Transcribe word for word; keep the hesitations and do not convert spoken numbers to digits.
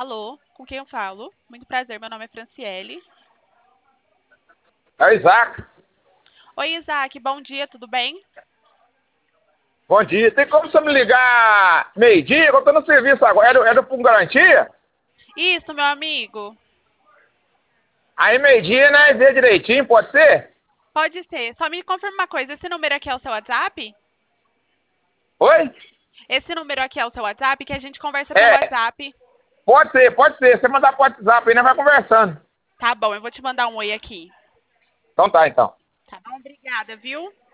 Alô, com quem eu falo? Muito prazer, meu nome é Franciele. É o Isaac. Oi, Isaac, bom dia, tudo bem? Bom dia. Tem como você me ligar meio-dia? Eu tô no serviço agora. É do, é do Fundo Garantia? Isso, meu amigo. Aí meio-dia, né? Vê direitinho, pode ser? Pode ser. Só me confirma uma coisa, esse número aqui é o seu WhatsApp? Oi? Esse número aqui é o seu WhatsApp, que a gente conversa pelo É, WhatsApp. pode ser, pode ser. Você mandar pro WhatsApp aí, né? Vai conversando. Tá bom, eu vou te mandar um oi aqui. Então tá, então. Tá bom? Obrigada, viu?